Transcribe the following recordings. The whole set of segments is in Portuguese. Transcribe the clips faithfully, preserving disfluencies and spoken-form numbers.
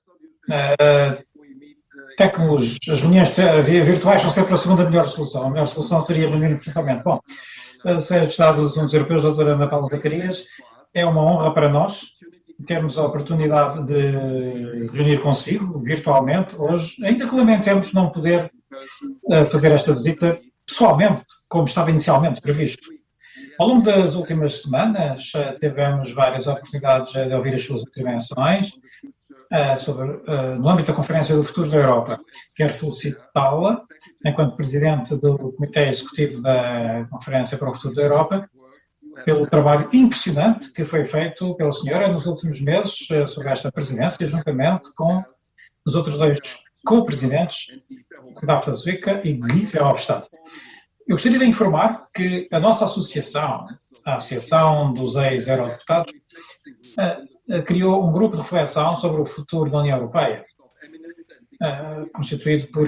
Uh, tecnologias, as reuniões virtuais são sempre a segunda melhor solução. A melhor solução seria reunir presencialmente. Bom, a Secretária de Estado dos Assuntos Europeus, a doutora Ana Paula Zacarias, é uma honra para nós termos a oportunidade de reunir consigo virtualmente hoje, ainda que lamentemos não poder uh, fazer esta visita pessoalmente, como estava inicialmente previsto. Ao longo das últimas semanas, uh, tivemos várias oportunidades de ouvir as suas intervenções uh, sobre, uh, no âmbito da Conferência do Futuro da Europa. Quero felicitá-la, enquanto Presidente do Comitê Executivo da Conferência para o Futuro da Europa, pelo trabalho impressionante que foi feito pela senhora nos últimos meses uh, sobre esta presidência, juntamente com os outros dois co-presidentes, Daphne Zwica e Guy Verhofstadt. Eu gostaria de informar que a nossa associação, a Associação dos Ex-Eurodeputados, criou um grupo de reflexão sobre o futuro da União Europeia, constituído por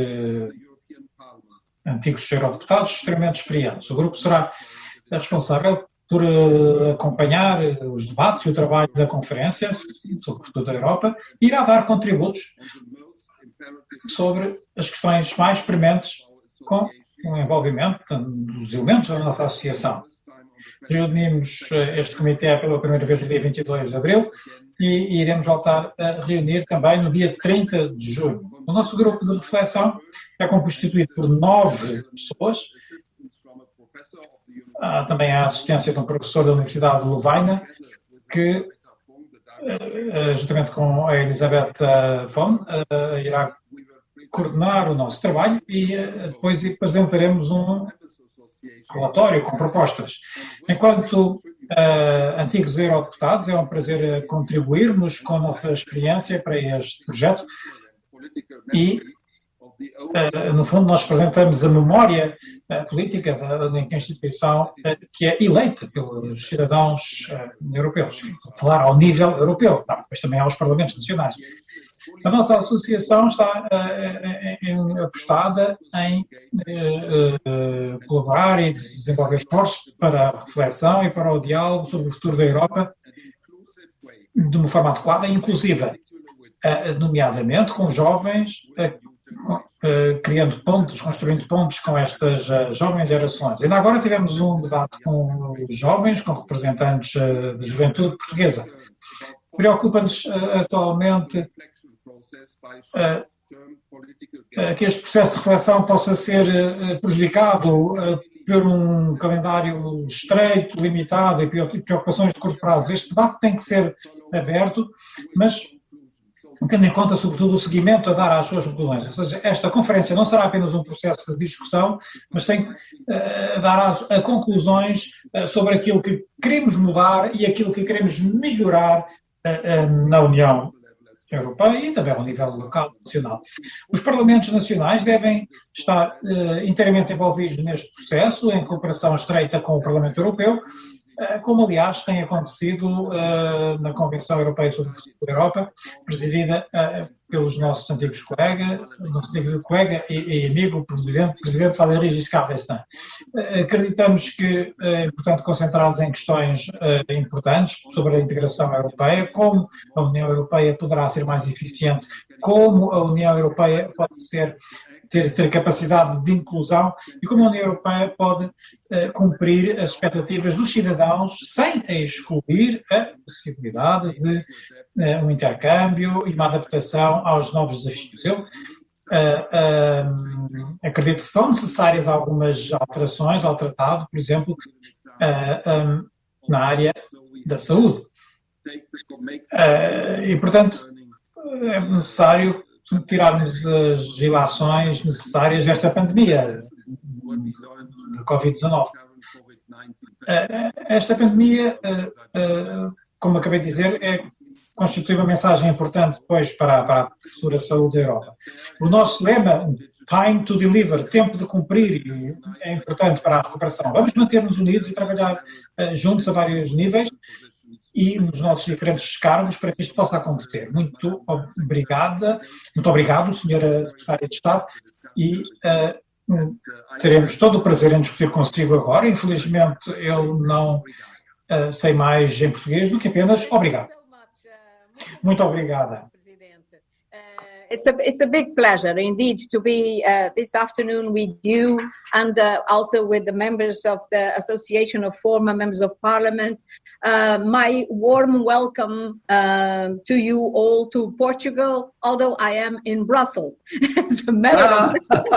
antigos eurodeputados extremamente experientes. O grupo será responsável por acompanhar os debates e o trabalho da Conferência sobre o futuro da Europa e irá dar contributos sobre as questões mais prementes com o envolvimento dos elementos da nossa associação. Reunimos este comitê pela primeira vez no dia vinte e dois de abril e iremos voltar a reunir também no dia trinta de junho. O nosso grupo de reflexão é constituído por nove pessoas. Há também a assistência de um professor da Universidade de Louvaina, que, juntamente com a Elisabeth Von, irá coordenar o nosso trabalho e depois apresentaremos um relatório com propostas. Enquanto uh, antigos eurodeputados, é um prazer contribuirmos com a nossa experiência para este projeto e, uh, no fundo, nós apresentamos a memória uh, política da, da instituição uh, que é eleita pelos cidadãos uh, europeus. Vou falar ao nível europeu, tá, mas também aos parlamentos nacionais. A nossa associação está uh, em, apostada em uh, uh, colaborar e desenvolver esforços para a reflexão e para o diálogo sobre o futuro da Europa de uma forma adequada e inclusiva, uh, nomeadamente com jovens, uh, uh, criando pontos, construindo pontos com estas uh, jovens gerações. Ainda agora tivemos um debate com os jovens, com representantes uh, da juventude portuguesa. Preocupa-nos uh, atualmente Uh, uh, que este processo de reflexão possa ser uh, prejudicado uh, por um calendário estreito, limitado e preocupações de curto prazo. Este debate tem que ser aberto, mas tendo em conta, sobretudo, o seguimento a dar às suas conclusões. Ou seja, esta conferência não será apenas um processo de discussão, mas tem que uh, dar as, a conclusões uh, sobre aquilo que queremos mudar e aquilo que queremos melhorar uh, uh, na União Europeia e também ao nível local, nacional. Os parlamentos nacionais devem estar uh, inteiramente envolvidos neste processo, em cooperação estreita com o Parlamento Europeu, uh, como aliás tem acontecido uh, na Convenção Europeia sobre o Futuro da Europa, presidida uh, pelos nossos antigos colegas, nosso antigo colega e, e amigo, presidente, presidente Valéry Giscard d'Estaing. Uh, acreditamos que é importante concentrarmos em questões uh, importantes sobre a integração europeia, como a União Europeia poderá ser mais eficiente, como a União Europeia pode ser, ter, ter capacidade de inclusão e como a União Europeia pode uh, cumprir as expectativas dos cidadãos sem excluir a possibilidade de uh, um intercâmbio e uma adaptação aos novos desafios. Eu uh, uh, acredito que são necessárias algumas alterações ao tratado, por exemplo, uh, um, na área da saúde. Uh, e, portanto, é necessário tirarmos as ilações necessárias desta pandemia da covid dezanove. Uh, esta pandemia, uh, uh, como acabei de dizer, é constitui uma mensagem importante depois para, para a futura saúde da Europa. O nosso lema, time to deliver, tempo de cumprir, é importante para a recuperação. Vamos manter-nos unidos e trabalhar uh, juntos a vários níveis e nos nossos diferentes cargos para que isto possa acontecer. Muito obrigada, muito obrigado, senhora Secretária de Estado, e uh, teremos todo o prazer em discutir consigo agora. Infelizmente, eu não uh, sei mais em português do que apenas obrigado. Muito obrigada. It's a it's a big pleasure indeed to be uh, this afternoon with you and uh, also with the members of the Association of Former Members of Parliament. Uh, my warm welcome uh, to you all to Portugal, although I am in Brussels. As a matter of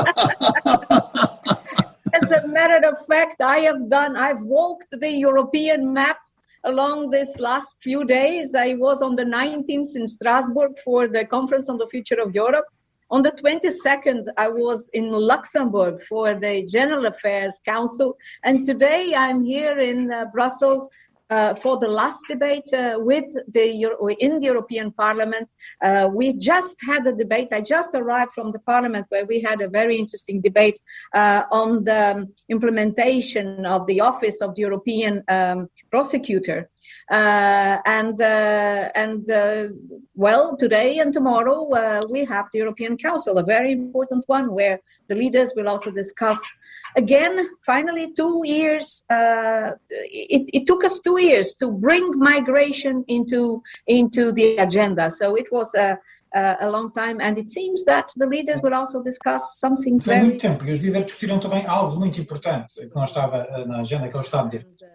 as a matter of fact, I have done. I've walked the European map along this last few days. I was on the nineteenth in Strasbourg for the Conference on the Future of Europe. On the twenty-second, I was in Luxembourg for the General Affairs Council. And today I'm here in uh, Brussels uh, for the last debate uh, with the Euro in the European Parliament. Uh, we just had a debate. I just arrived from the Parliament where we had a very interesting debate uh, on the implementation of the Office of the European um, Prosecutor. Uh, and uh, and uh, well, today and tomorrow uh, we have the European Council, a very important one, where the leaders will also discuss again. Finally, two years. Uh, it, it took us two years to bring migration into into the agenda. So it was a a long time, and it seems that the leaders will also discuss something Foi very. muito tempo e os líderes discutiram também algo muito importante que não estava na agenda, que é o Estado de Direito.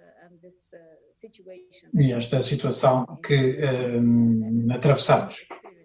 E esta situação que um, atravessamos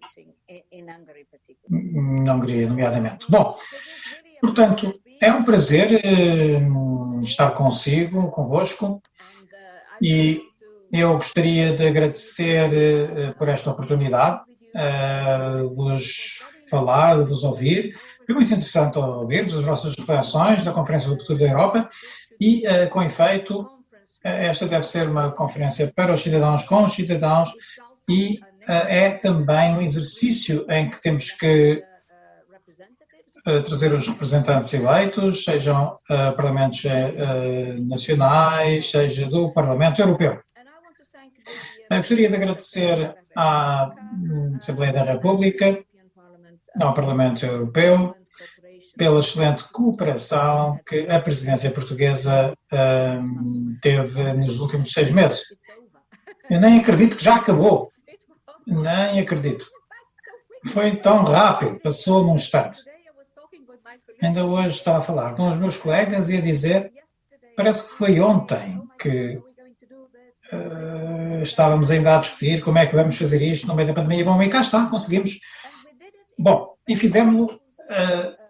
na Hungria, nomeadamente. Bom, portanto, é um prazer um, estar consigo, convosco, e eu gostaria de agradecer uh, por esta oportunidade, uh, de vos falar, de vos ouvir. Foi muito interessante ouvir-vos as vossas reflexões da Conferência do Futuro da Europa e, uh, com efeito, esta deve ser uma conferência para os cidadãos, com os cidadãos, e uh, é também um exercício em que temos que uh, trazer os representantes eleitos, sejam uh, parlamentos uh, nacionais, seja do Parlamento Europeu. Eu gostaria de agradecer à Assembleia da República, ao Parlamento Europeu, pela excelente cooperação que a presidência portuguesa um, teve nos últimos seis meses. Eu nem acredito que já acabou. Nem acredito. Foi tão rápido, passou num instante. Ainda hoje estava a falar com os meus colegas e a dizer, parece que foi ontem que uh, estávamos ainda a discutir como é que vamos fazer isto no meio da pandemia. Bom, e cá está, conseguimos. Bom, e fizemos-lo uh,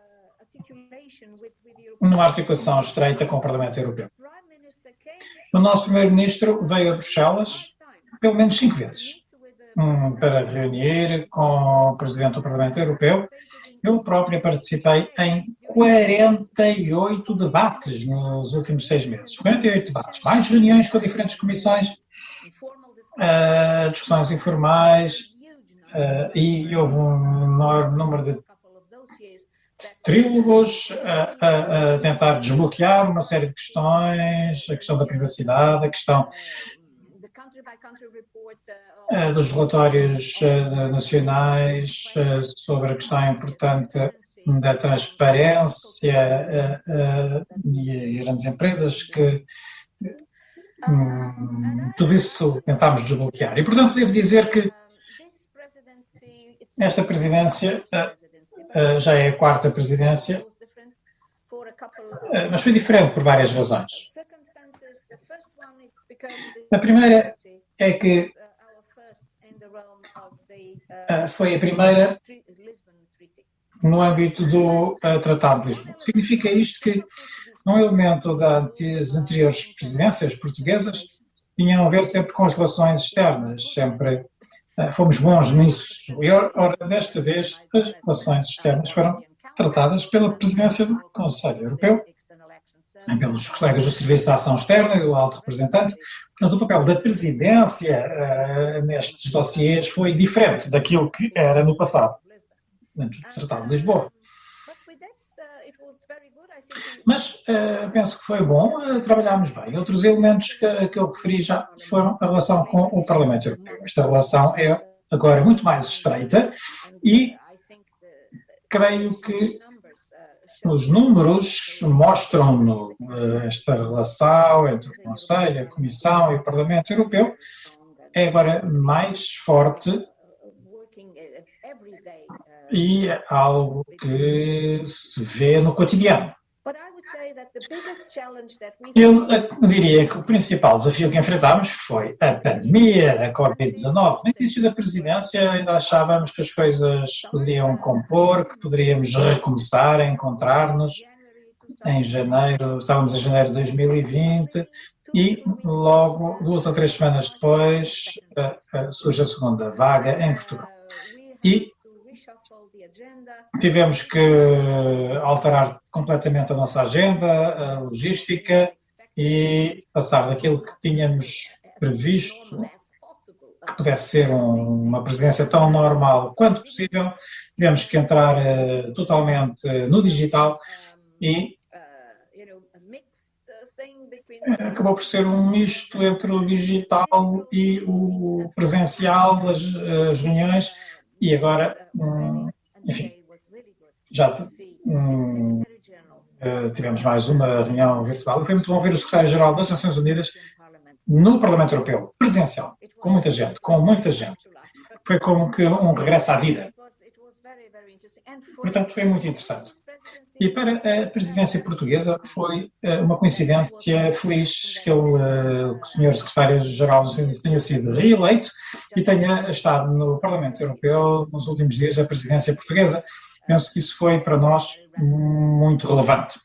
numa articulação estreita com o Parlamento Europeu. O nosso primeiro-ministro veio a Bruxelas pelo menos cinco vezes um, para reunir com o presidente do Parlamento Europeu. Eu próprio participei em quarenta e oito debates nos últimos seis meses. quarenta e oito debates, mais reuniões com diferentes comissões, uh, discussões informais, uh, e houve um enorme número de trílogos a, a, a tentar desbloquear uma série de questões, a questão da privacidade, a questão uh, dos relatórios uh, nacionais uh, sobre a questão importante da transparência uh, uh, e as grandes empresas que um, tudo isso tentámos desbloquear. E, portanto, devo dizer que esta presidência uh, Uh, já é a quarta presidência, uh, mas foi diferente por várias razões. A primeira é que uh, foi a primeira no âmbito do uh, Tratado de Lisboa. Significa isto que um elemento das anteriores presidências portuguesas tinham a ver sempre com as relações externas, sempre. Fomos bons nisso. E, ora, desta vez, as relações externas foram tratadas pela presidência do Conselho Europeu, pelos colegas do Serviço de Ação Externa e do Alto Representante. Portanto, o papel da presidência uh, nestes dossiês foi diferente daquilo que era no passado, antes do Tratado de Lisboa. Mas uh, penso que foi bom, uh, trabalhámos bem. Outros elementos que, que eu referi já foram a relação com o Parlamento Europeu. Esta relação é agora muito mais estreita e creio que os números mostram uh, esta relação entre o Conselho, a Comissão e o Parlamento Europeu é agora mais forte e é algo que se vê no cotidiano. Eu diria que o principal desafio que enfrentámos foi a pandemia da covid dezenove. No início da presidência ainda achávamos que as coisas poderiam compor, que poderíamos recomeçar a encontrar-nos em janeiro, estávamos em janeiro de dois mil e vinte e logo duas ou três semanas depois surge a segunda vaga em Portugal. E tivemos que alterar completamente a nossa agenda, a logística e passar daquilo que tínhamos previsto, que pudesse ser um, uma presidência tão normal quanto possível, tivemos que entrar uh, totalmente no digital e acabou por ser um misto entre o digital e o presencial, as, as reuniões, e agora, hum, enfim, já hum, tivemos mais uma reunião virtual. Foi muito bom ver o secretário-geral das Nações Unidas no Parlamento Europeu, presencial, com muita gente, com muita gente. Foi como que um regresso à vida. Portanto, foi muito interessante. E para a presidência portuguesa foi uma coincidência feliz que ele, o senhor secretário-geral dos Estados Unidos tenha sido reeleito e tenha estado no Parlamento Europeu nos últimos dias da presidência portuguesa. Penso que isso foi para nós muito relevante.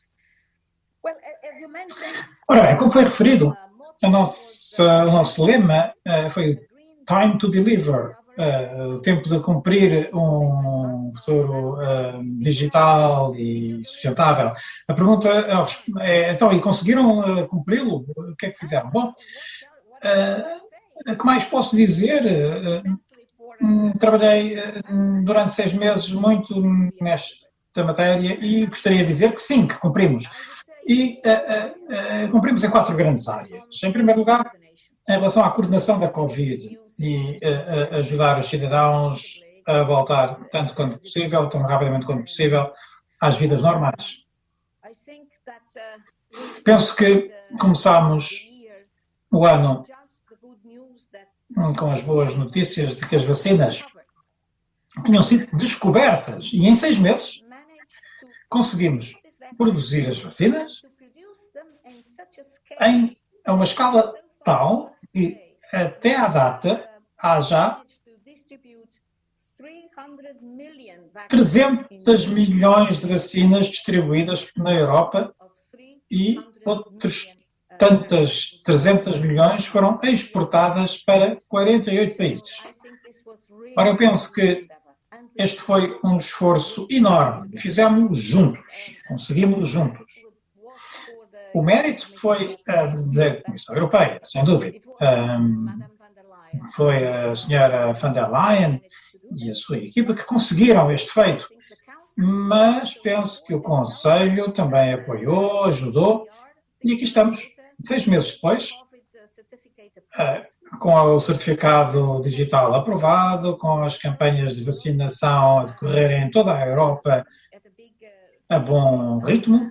Ora bem, como foi referido, a nossa, o nosso lema foi Time to Deliver. Uh, o tempo de cumprir um futuro uh, digital e sustentável. A pergunta é, então, e conseguiram uh, cumpri-lo? O que é que fizeram? Bom, uh, o que mais posso dizer? Uh, um, trabalhei uh, durante seis meses muito nesta matéria e gostaria de dizer que sim, que cumprimos. E uh, uh, uh, cumprimos em quatro grandes áreas. Em primeiro lugar, em relação à coordenação da Covid e uh, ajudar os cidadãos a voltar tanto quanto possível, tão rapidamente quanto possível, às vidas normais. Penso que começámos o ano com as boas notícias de que as vacinas tinham sido descobertas e em seis meses conseguimos produzir as vacinas em a uma escala tal que até à data há já trezentos milhões de vacinas distribuídas na Europa e outros tantas trezentos milhões foram exportadas para quarenta e oito países. Ora, eu penso que este foi um esforço enorme e fizemos juntos, conseguimos juntos. O mérito foi uh, da Comissão Europeia, sem dúvida. Um, foi a senhora von der Leyen e a sua equipa que conseguiram este feito. Mas penso que o Conselho também apoiou, ajudou, e aqui estamos, seis meses depois, uh, com o certificado digital aprovado, com as campanhas de vacinação a decorrerem em toda a Europa a bom ritmo.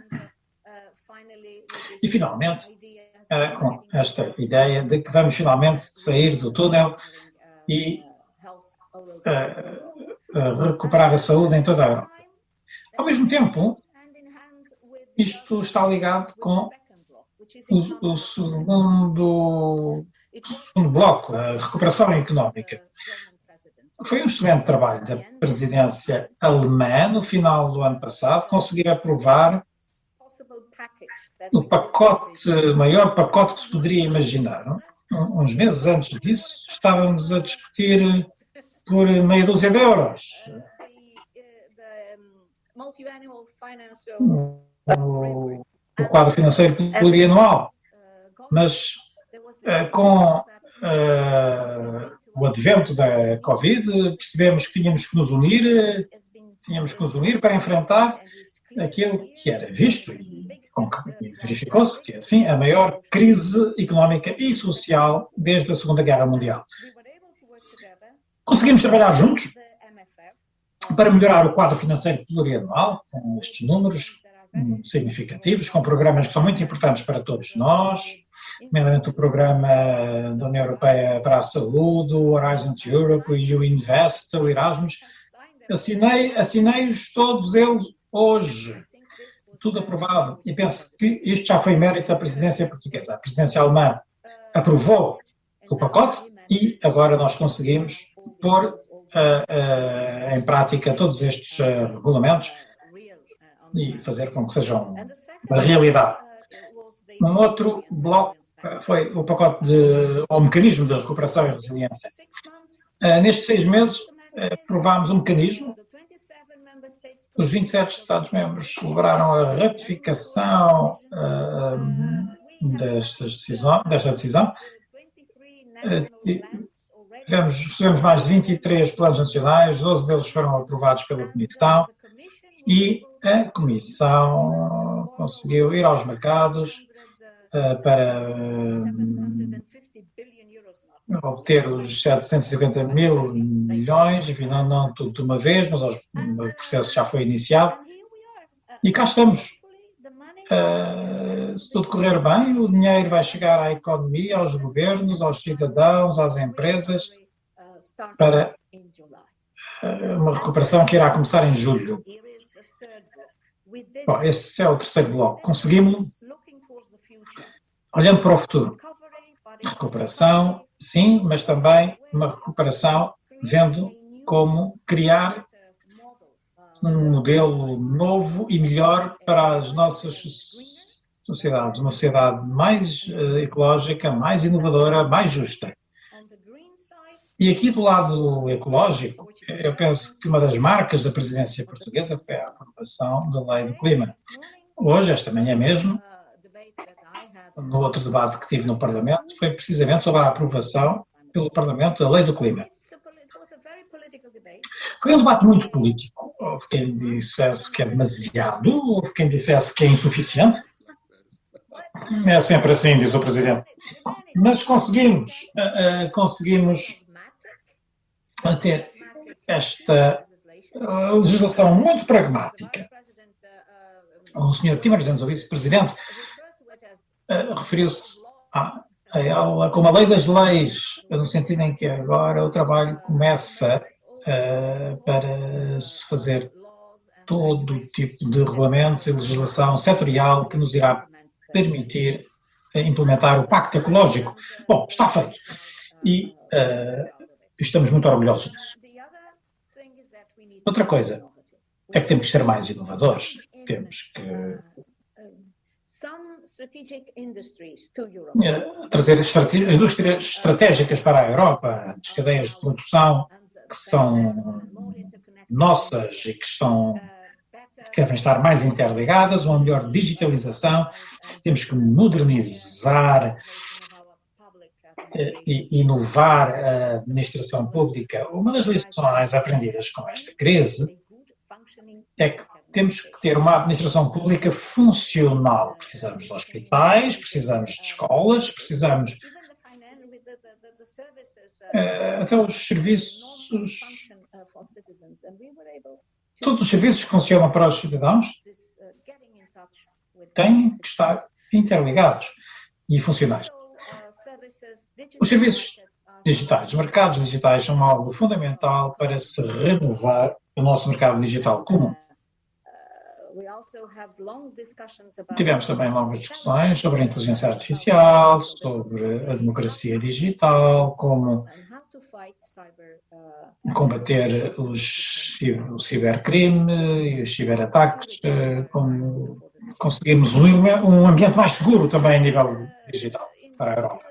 E, finalmente, uh, com esta ideia de que vamos finalmente sair do túnel e uh, uh, recuperar a saúde em toda a Europa. Ao mesmo tempo, isto está ligado com o, o, segundo, o segundo bloco, a recuperação económica. Foi um excelente trabalho da presidência alemã, no final do ano passado, conseguir aprovar o pacote, o maior pacote que se poderia imaginar. Não? Uns meses antes disso, estávamos a discutir por meia dúzia de euros. O, o quadro financeiro plurianual. Mas uh, com uh, o advento da Covid, percebemos que tínhamos que nos unir, tínhamos que nos unir para enfrentar aquilo que era visto e, e verificou-se que é assim a maior crise económica e social desde a Segunda Guerra Mundial. Conseguimos trabalhar juntos para melhorar o quadro financeiro plurianual, com estes números significativos, com programas que são muito importantes para todos nós, nomeadamente o programa da União Europeia para a Saúde, o Horizon Europe, o E U Invest, o Erasmus, assinei, assinei-os todos eles hoje, tudo aprovado. E penso que isto já foi mérito da presidência portuguesa. A presidência alemã aprovou o pacote e agora nós conseguimos pôr uh, uh, em prática todos estes uh, regulamentos e fazer com que sejam da realidade. Um outro bloco foi o pacote de, ou o mecanismo de recuperação e resiliência. Uh, nestes seis meses, uh, provámos um mecanismo. Os vinte e sete Estados-membros celebraram a ratificação uh, destas decisão, desta decisão. Uh, tivemos, recebemos mais de vinte e três planos nacionais, doze deles foram aprovados pela Comissão e a Comissão conseguiu ir aos mercados uh, para uh, obter os setecentos e cinquenta mil milhões, enfim, não, não tudo de uma vez, mas os, o processo já foi iniciado. E cá estamos. Uh, se tudo correr bem, o dinheiro vai chegar à economia, aos governos, aos cidadãos, às empresas, para uh, uma recuperação que irá começar em julho. Bom, esse é o terceiro bloco. Conseguimos, olhando para o futuro, recuperação, sim, mas também uma recuperação vendo como criar um modelo novo e melhor para as nossas sociedades. Uma sociedade mais uh, ecológica, mais inovadora, mais justa. E aqui do lado ecológico, eu penso que uma das marcas da presidência portuguesa foi a aprovação da Lei do Clima. Hoje, esta manhã mesmo, no outro debate que tive no Parlamento, foi precisamente sobre a aprovação pelo Parlamento da Lei do Clima. Foi um debate muito político. Houve quem dissesse que é demasiado, houve quem dissesse que é insuficiente. É sempre assim, diz o Presidente. Mas conseguimos, uh, conseguimos ter esta uh, legislação muito pragmática. O senhor Timmermans, o Vice-Presidente, uh, referiu-se a, a ela como a lei das leis, no sentido em que agora o trabalho começa Uh, para se fazer todo o tipo de regulamentos e legislação setorial que nos irá permitir implementar o Pacto Ecológico. Bom, está feito. E uh, estamos muito orgulhosos disso. Outra coisa é que temos que ser mais inovadores. Temos que uh, trazer indústrias estratégicas para a Europa, as cadeias de produção que são nossas e que, estão, que devem estar mais interligadas, uma melhor digitalização, temos que modernizar e inovar a administração pública. Uma das lições aprendidas com esta crise é que temos que ter uma administração pública funcional. Precisamos de hospitais, precisamos de escolas, precisamos Uh, até os serviços, todos os serviços que funcionam para os cidadãos têm que estar interligados e funcionais. Os serviços digitais, os mercados digitais são algo fundamental para se renovar o nosso mercado digital comum. Tivemos também longas discussões sobre a inteligência artificial, sobre a democracia digital, como combater os, o cibercrime e os ciberataques, como conseguimos um, um ambiente mais seguro também a nível digital para a Europa.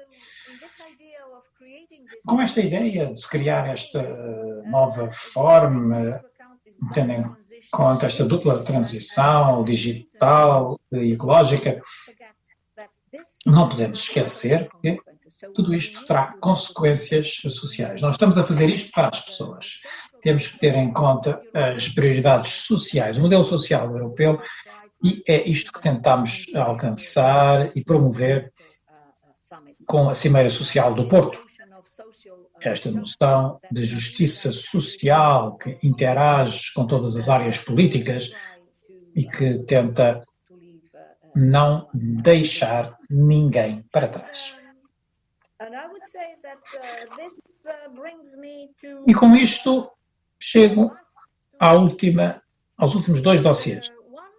Com esta ideia de se criar esta nova forma, tendo em conta esta dupla transição digital e ecológica, não podemos esquecer que tudo isto terá consequências sociais. Nós estamos a fazer isto para as pessoas. Temos que ter em conta as prioridades sociais, o modelo social europeu, e é isto que tentamos alcançar e promover com a Cimeira Social do Porto. Esta noção de justiça social que interage com todas as áreas políticas e que tenta não deixar ninguém para trás. E com isto chego à última, aos últimos dois dossiês.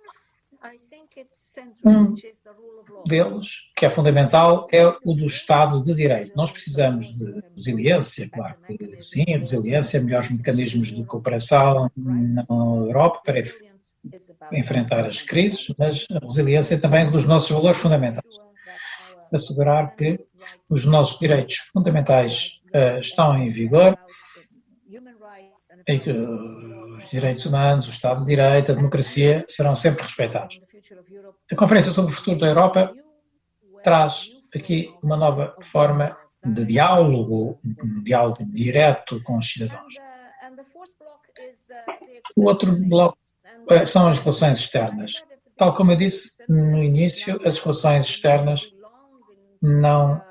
Um deles, que é fundamental, é o do Estado de Direito. Nós precisamos de resiliência, claro que sim, a resiliência, melhores mecanismos de cooperação na Europa para enfrentar as crises, mas a resiliência também dos nossos valores fundamentais. Assegurar que os nossos direitos fundamentais uh, estão em vigor e que os direitos humanos, o Estado de Direito, a democracia serão sempre respeitados. A Conferência sobre o Futuro da Europa traz aqui uma nova forma de diálogo, um diálogo direto com os cidadãos. O outro bloco são as relações externas. Tal como eu disse no início, as relações externas não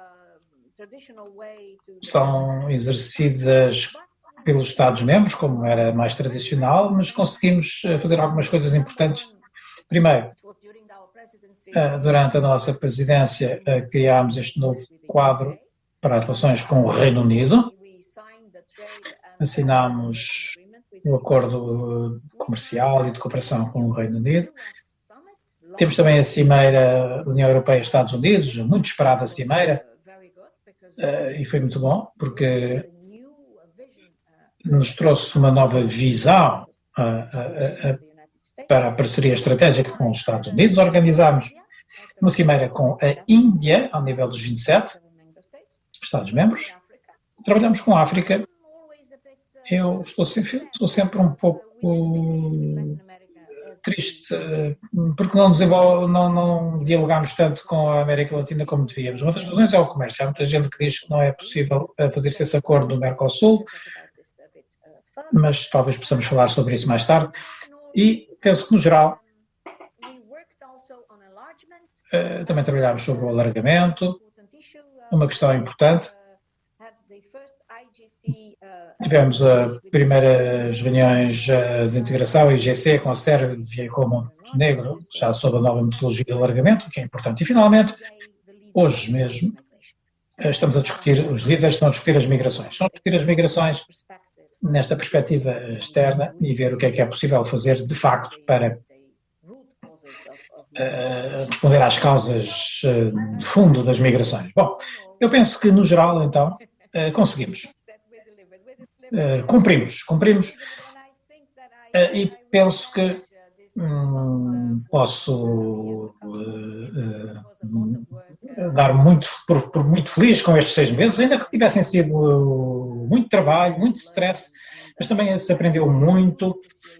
são exercidas pelos Estados-membros, como era mais tradicional, mas conseguimos fazer algumas coisas importantes. Primeiro, durante a nossa presidência, criámos este novo quadro para as relações com o Reino Unido. Assinámos o acordo comercial e de cooperação com o Reino Unido. Temos também a Cimeira União Europeia-Estados Unidos, muito esperada cimeira, e foi muito bom, porque nos trouxe uma nova visão para a parceria estratégica com os Estados Unidos. Organizámos uma cimeira com a Índia, ao nível dos vinte e sete Estados-membros. Trabalhamos com a África. Eu estou sempre, estou sempre um pouco triste, porque não, desenvolve, não, não dialogamos tanto com a América Latina como devíamos. Uma das razões é o comércio. Há muita gente que diz que não é possível fazer-se esse acordo do Mercosul, mas talvez possamos falar sobre isso mais tarde. E penso que, no geral, também trabalhámos sobre o alargamento, uma questão importante. Tivemos as primeiras reuniões de integração I G C com a Sérvia e com o Montenegro, já sob a nova metodologia de alargamento, que é importante. E, finalmente, hoje mesmo, estamos a discutir, os líderes estão a discutir as migrações. Estão a discutir as migrações nesta perspectiva externa e ver o que é que é possível fazer, de facto, para uh, responder às causas uh, de fundo das migrações. Bom, eu penso que, no geral, então, uh, conseguimos. Uh, cumprimos, cumprimos uh, e penso que hum, posso uh, uh, dar muito, por, por muito feliz com estes seis meses, ainda que tivessem sido uh, muito trabalho, muito stress, mas também se aprendeu muito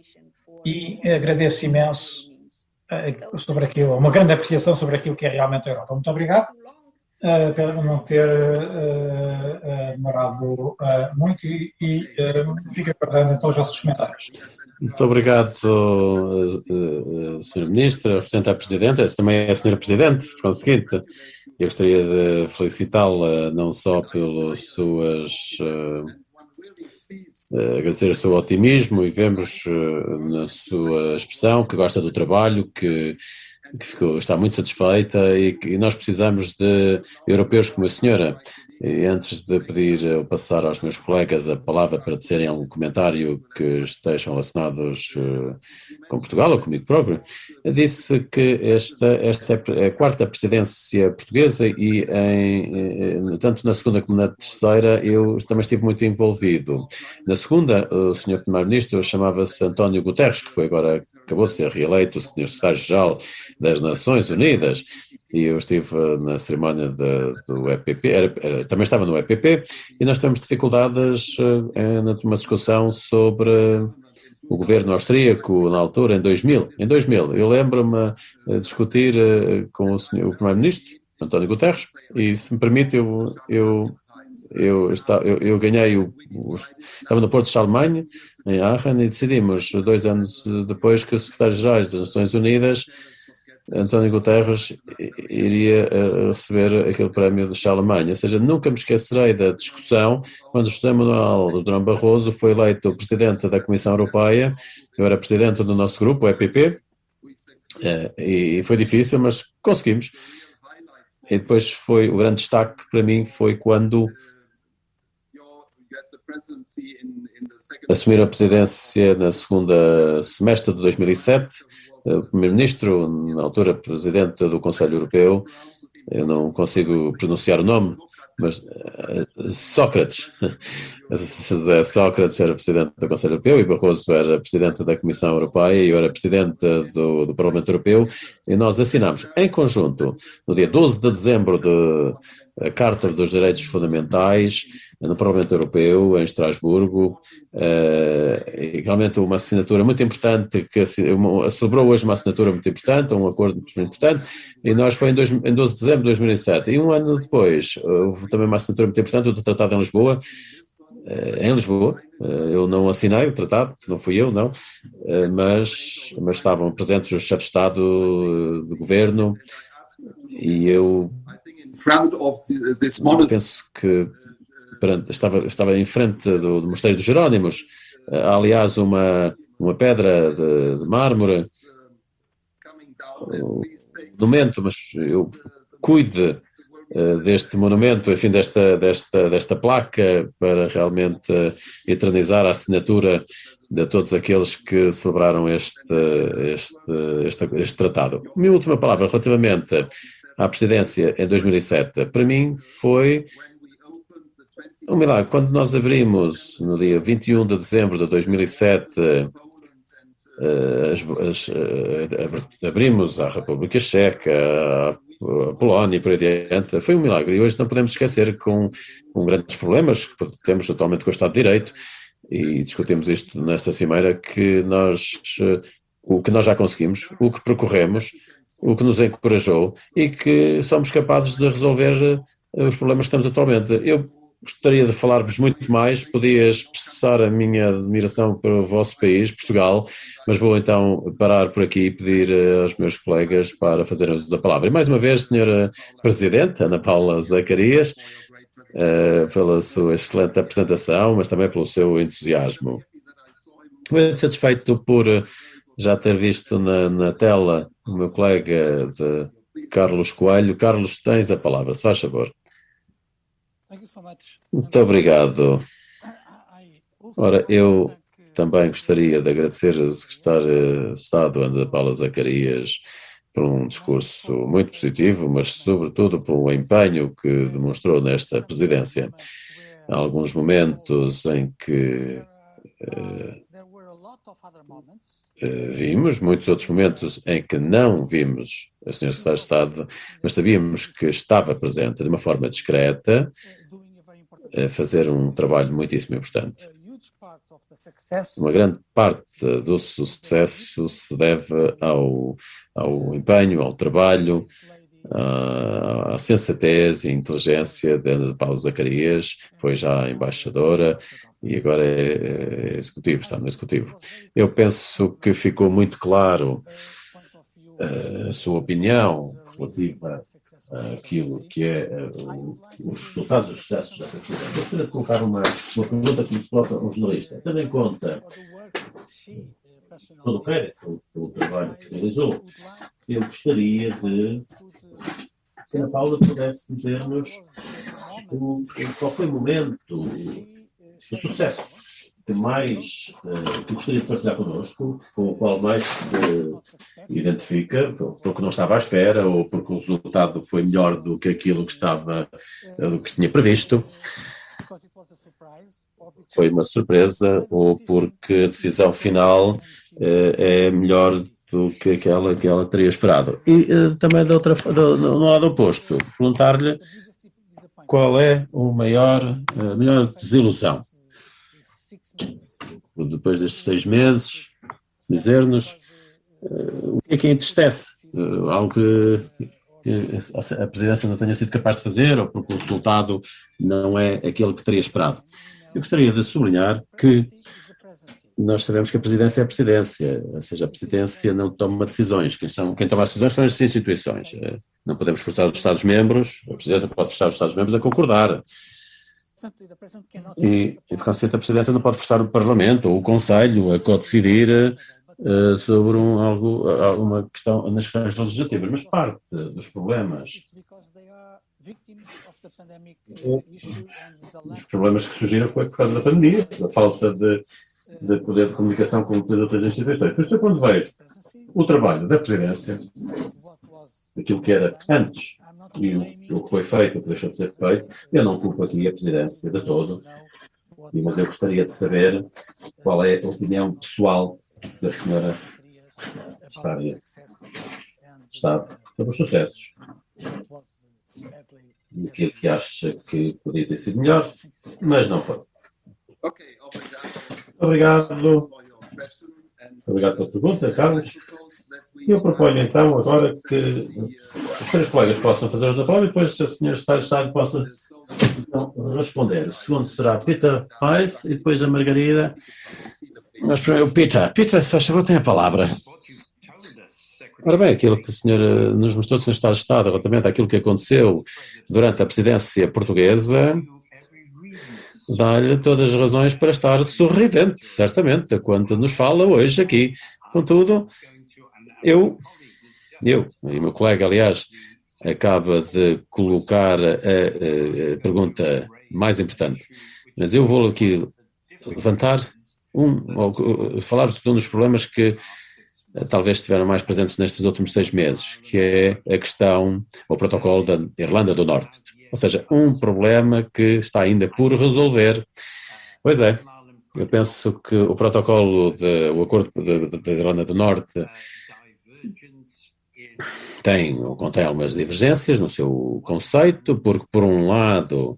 e agradeço imenso uh, sobre aquilo, uma grande apreciação sobre aquilo que é realmente a Europa. Muito obrigado. Uh, pelo não ter uh, uh, demorado uh, muito e, e uh, fica aguardando então os vossos comentários. Muito obrigado, uh, uh, senhor Ministro, representante da Presidente, essa também é a senhora Presidente, por conseguinte, eu gostaria de felicitá-la não só pelas suas, uh, uh, agradecer o seu otimismo e vemos uh, na sua expressão que gosta do trabalho, que que ficou, está muito satisfeita e que e nós precisamos de europeus como a senhora. E antes de pedir ou passar aos meus colegas a palavra para dizerem algum comentário que estejam relacionados uh, com Portugal ou comigo próprio, eu disse que esta, esta é a quarta presidência portuguesa e em, tanto na segunda como na terceira eu também estive muito envolvido. Na segunda, o senhor Primeiro-Ministro chamava-se António Guterres, que foi agora, acabou de ser reeleito o senhor Secretário-Geral das Nações Unidas, e eu estive na cerimónia de, do E P P, era, era, também estava no E P P, e nós tivemos dificuldades uh, numa discussão sobre o governo austríaco na altura, em dois mil. Em dois mil, eu lembro-me de discutir uh, com o, senhor, o Primeiro-Ministro, António Guterres, e se me permite, eu, eu, eu, eu, eu ganhei, o, o, estava no Porto de Charlemagne, em Aachen, e decidimos, dois anos depois, que o Secretário-Geral das Nações Unidas, António Guterres, iria receber aquele prémio de Charlemagne. Ou seja, nunca me esquecerei da discussão quando José Manuel Durão Barroso foi eleito presidente da Comissão Europeia. Eu era presidente do nosso grupo, o E P P, e foi difícil, mas conseguimos. E depois foi, o grande destaque para mim foi quando assumiram a presidência na segunda semestre de dois mil e sete. O primeiro-ministro, na altura presidente do Conselho Europeu, eu não consigo pronunciar o nome, mas uh, Sócrates. José Sócrates era presidente do Conselho Europeu e Barroso era presidente da Comissão Europeia e eu era presidente do, do Parlamento Europeu, e nós assinámos em conjunto, no dia doze de dezembro, de, a Carta dos Direitos Fundamentais no Parlamento Europeu, em Estrasburgo, uh, e realmente uma assinatura muito importante, que uma, celebrou hoje uma assinatura muito importante, um acordo muito importante, e nós foi em, dois, em doze de dezembro de dois mil e sete, e um ano depois houve também uma assinatura muito importante, o Tratado em Lisboa, uh, em Lisboa, uh, eu não assinei o tratado, não fui eu, não, uh, mas, mas estavam presentes os chefes de Estado, uh, do Governo, e eu penso que Perante, estava, estava em frente do, do Mosteiro dos Jerónimos, há, aliás, uma, uma pedra de, de mármore, um monumento, mas eu cuide uh, deste monumento, enfim, desta, desta, desta placa, para realmente uh, eternizar a assinatura de todos aqueles que celebraram este, este, este, este tratado. Minha última palavra relativamente à presidência em dois mil e sete, para mim foi um milagre. Quando nós abrimos, no dia vinte e um de dezembro de dois mil e sete, as, as, abrimos a República Checa, a Polónia e por aí adiante, foi um milagre. E hoje não podemos esquecer que com, com grandes problemas que temos atualmente com o Estado de Direito, e discutimos isto nesta cimeira, que nós, o que nós já conseguimos, o que percorremos, o que nos encorajou e que somos capazes de resolver os problemas que temos atualmente. Eu gostaria de falar-vos muito mais, podia expressar a minha admiração para o vosso país, Portugal, mas vou então parar por aqui e pedir aos meus colegas para fazerem uso da palavra. E mais uma vez, senhora Presidente, Ana Paula Zacarias, uh, pela sua excelente apresentação, mas também pelo seu entusiasmo. Estou muito satisfeito por já ter visto na, na tela o meu colega de Carlos Coelho. Carlos, tens a palavra, se faz favor. Muito obrigado. Ora, eu também gostaria de agradecer ao secretário de Estado, Ana Paula Zacarias, por um discurso muito positivo, mas sobretudo por um empenho que demonstrou nesta presidência. Há alguns momentos em que uh, uh, vimos, muitos outros momentos em que não vimos a senhora secretária de Estado, mas sabíamos que estava presente de uma forma discreta, a fazer um trabalho muitíssimo importante. Uma grande parte do sucesso se deve ao, ao empenho, ao trabalho, à, à sensatez e inteligência de Ana Paula Zacarias, foi já embaixadora e agora é, é executivo, está no executivo. Eu penso que ficou muito claro uh, a sua opinião relativa aquilo que é uh, os resultados, os sucessos dessa presidência. Eu gostaria de colocar uma, uma pergunta que me coloca um jornalista. Tendo em conta todo o crédito pelo trabalho que realizou, eu gostaria de se a Ana Paula pudesse dizer-nos o, qual foi o momento de sucesso que mais, uh, que gostaria de partilhar connosco, com o qual mais se identifica, porque não estava à espera, ou porque o resultado foi melhor do que aquilo que estava, uh, do que tinha previsto, foi uma surpresa, ou porque a decisão final uh, é melhor do que aquela que ela teria esperado. E uh, também da outra, do, no lado oposto, perguntar-lhe qual é o maior, a maior desilusão. Depois destes seis meses, dizer-nos uh, o que é que a entristece, uh, algo que, que a presidência não tenha sido capaz de fazer, ou porque o resultado não é aquele que teria esperado. Eu gostaria de sublinhar que nós sabemos que a presidência é a presidência, ou seja, a presidência não toma decisões, quem, são, quem toma as decisões são as instituições. Não podemos forçar os Estados-membros, a presidência pode forçar os Estados-membros a concordar. E, e por consequente, a presidência não pode forçar o Parlamento ou o Conselho a co-decidir uh, sobre um, algo, uma questão nas questões legislativas, mas parte dos problemas Os problemas que surgiram foi por causa da pandemia, da falta de, de poder de comunicação com as outras instituições. Por isso, eu, quando vejo o trabalho da presidência, aquilo que era antes e o, o que foi feito, o que deixou de ser feito, eu não culpo aqui a presidência de todo, mas eu gostaria de saber qual é a opinião pessoal da senhora secretária de Estado sobre os sucessos. E aquilo que acha que podia ter sido melhor, mas não foi. Obrigado. Obrigado pela pergunta, Carlos. Eu proponho então agora que os três colegas possam fazer a palavra e depois se a senhora secretária de Estado possa então, responder. O segundo será Peter Weiss e depois a Margarida. Mas primeiro, Peter. Peter, só favor, tem a palavra. Ora bem, aquilo que o senhor nos mostrou, senhor Estado de Estado, relativamente àquilo que aconteceu durante a presidência portuguesa, dá-lhe todas as razões para estar sorridente, certamente, quando nos fala hoje aqui. Contudo, eu, eu e o meu colega, aliás, acaba de colocar a, a, a pergunta mais importante, mas eu vou aqui levantar um, ou falar de um dos problemas que talvez estiveram mais presentes nestes últimos seis meses, que é a questão, o protocolo da Irlanda do Norte. Ou seja, um problema que está ainda por resolver. Pois é, eu penso que o protocolo, de, o acordo da Irlanda do Norte tem, contém algumas divergências no seu conceito, porque por um lado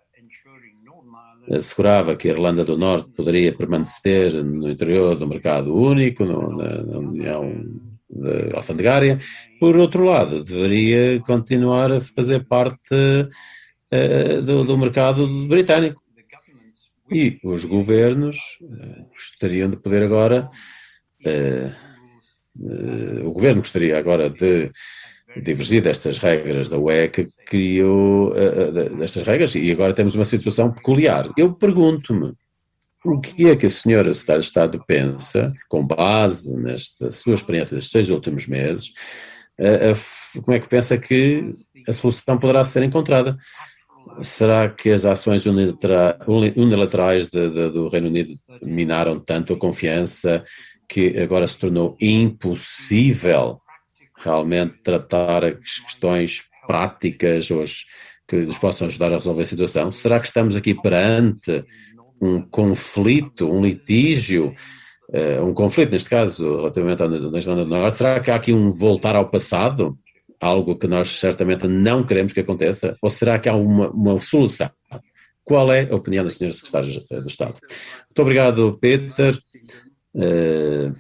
assegurava que a Irlanda do Norte poderia permanecer no interior do mercado único, no, na, na União de alfandegária. Por outro lado, deveria continuar a fazer parte uh, do, do mercado britânico. E os governos uh, gostariam de poder agora, uh, uh, o governo gostaria agora de divergir destas regras da U E que criou uh, destas regras, e agora temos uma situação peculiar. Eu pergunto-me, o que é que a senhora secretária de Estado pensa, com base nesta sua experiência destes seis últimos meses, uh, uh, como é que pensa que a solução poderá ser encontrada? Será que as ações unilaterais de, de, do Reino Unido minaram tanto a confiança que agora se tornou impossível realmente tratar as questões práticas ou as que nos possam ajudar a resolver a situação? Será que estamos aqui perante um conflito, um litígio, uh, um conflito neste caso relativamente à Irlanda do Norte? Será que há aqui um voltar ao passado? Algo que nós certamente não queremos que aconteça? Ou será que há uma, uma solução? Qual é a opinião da senhora secretária de Estado? Muito obrigado, Peter. Uh,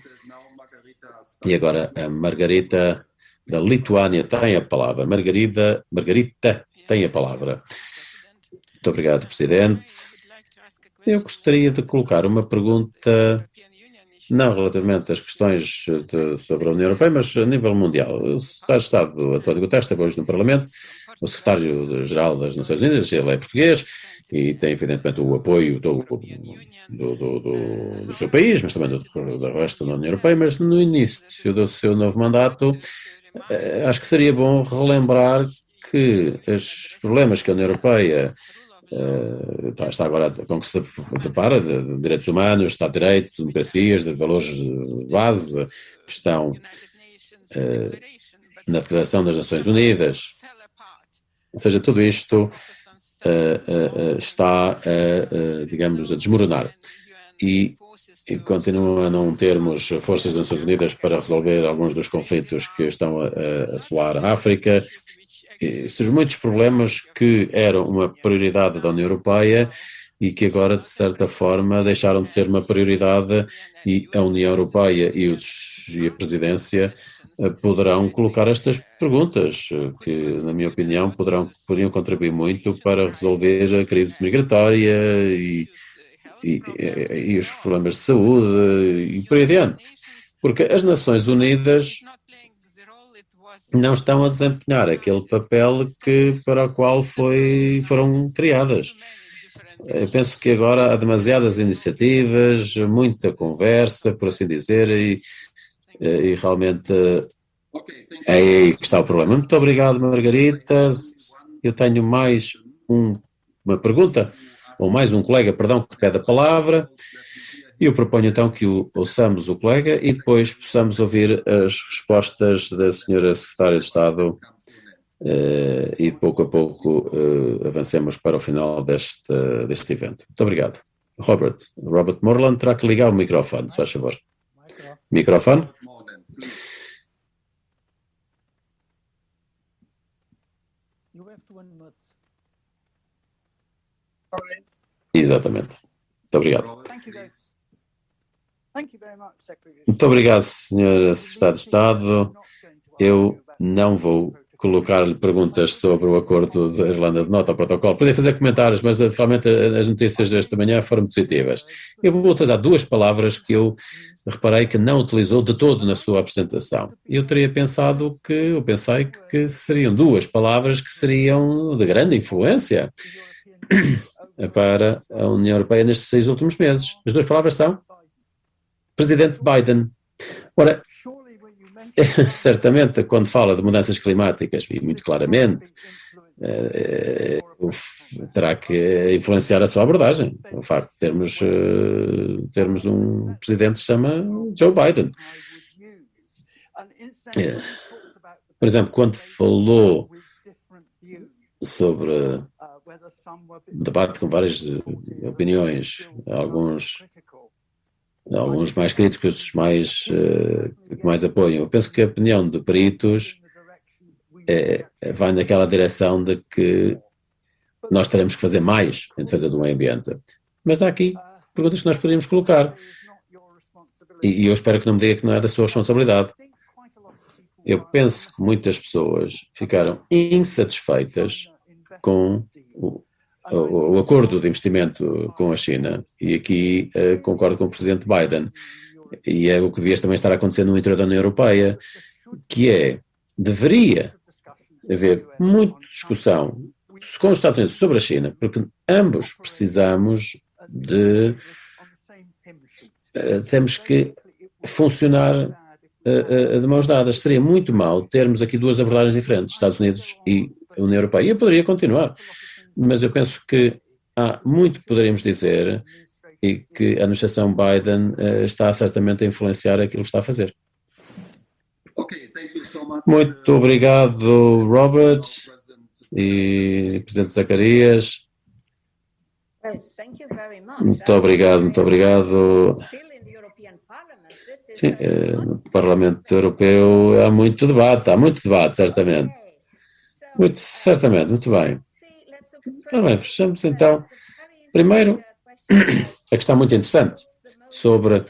e agora a Margarita da Lituânia tem a palavra. Margarida, Margarita tem a palavra. Muito obrigado, Presidente. Eu gostaria de colocar uma pergunta, não relativamente às questões de, sobre a União Europeia, mas a nível mundial. O secretário de Estado, António Guterres, esteve hoje no Parlamento, o secretário-geral das Nações Unidas, ele é português e tem, evidentemente, o apoio do, do, do, do, do seu país, mas também do, do resto da União Europeia, mas no início do seu novo mandato, acho que seria bom relembrar que os problemas que a União Europeia uh, está agora com que se depara, de, de direitos humanos, Estado de Direito, de democracias, de valores de base, que estão uh, na Declaração das Nações Unidas, ou seja, tudo isto uh, uh, está, uh, uh, digamos, a desmoronar. E E continua a não termos forças das Nações Unidas para resolver alguns dos conflitos que estão a, a assolar a África. Esses muitos problemas que eram uma prioridade da União Europeia e que agora, de certa forma, deixaram de ser uma prioridade, e a União Europeia e, os, e a Presidência poderão colocar estas perguntas, que, na minha opinião, poderão, poderiam contribuir muito para resolver a crise migratória e E, e, e os problemas de saúde e por aí adiante, porque as Nações Unidas não estão a desempenhar aquele papel que, para o qual foi, foram criadas. Eu penso que agora há demasiadas iniciativas, muita conversa, por assim dizer, e, e realmente é aí que está o problema. Muito obrigado, Margarita. eu tenho mais um, uma pergunta, ou mais um colega, perdão, que pede a palavra. Eu proponho então que o, ouçamos o colega e depois possamos ouvir as respostas da senhora Secretária de Estado uh, e pouco a pouco uh, avancemos para o final deste, deste evento. Muito obrigado. Robert, Robert Moreland terá que ligar o microfone, se faz favor. Microfone? Exatamente. Muito obrigado. Muito obrigado, senhora Secretária de Estado. Eu não vou colocar-lhe perguntas sobre o acordo da Irlanda do Norte ao protocolo. Podia fazer comentários, mas realmente as notícias desta manhã foram positivas. Eu vou utilizar duas palavras que eu reparei que não utilizou de todo na sua apresentação. Eu teria pensado que, eu pensei que, que seriam duas palavras que seriam de grande influência para a União Europeia nestes seis últimos meses. As duas palavras são Presidente Biden. Ora, certamente, quando fala de mudanças climáticas, e muito claramente, eh, terá que influenciar a sua abordagem. O facto de termos, eh, termos um presidente que se chama Joe Biden. Eh, por exemplo, quando falou sobre debate com várias opiniões, alguns alguns mais críticos, mais, uh, que mais apoiam. Eu penso que a opinião de peritos é, vai naquela direção de que nós teremos que fazer mais em defesa do meio ambiente. Mas há aqui perguntas que nós poderíamos colocar. E, e eu espero que não me diga que não é da sua responsabilidade. Eu penso que muitas pessoas ficaram insatisfeitas com o O, o acordo de investimento com a China, e aqui uh, concordo com o Presidente Biden, e é o que devia também estar acontecendo no interior da União Europeia, que é, deveria haver muita discussão com os Estados Unidos sobre a China, porque ambos precisamos de, uh, temos que funcionar uh, uh, de mãos dadas. Seria muito mau termos aqui duas abordagens diferentes, Estados Unidos e a União Europeia, e eu poderia continuar. Mas eu penso que há muito que poderíamos dizer e que a administração Biden uh, está certamente a influenciar aquilo que está a fazer. Muito obrigado, Robert e Presidente Zacarias. Muito obrigado, muito obrigado. Sim, uh, no Parlamento Europeu há muito debate, há muito debate, certamente. Muito, certamente, muito bem. Tá bem, fechamos então. Primeiro, a questão muito interessante sobre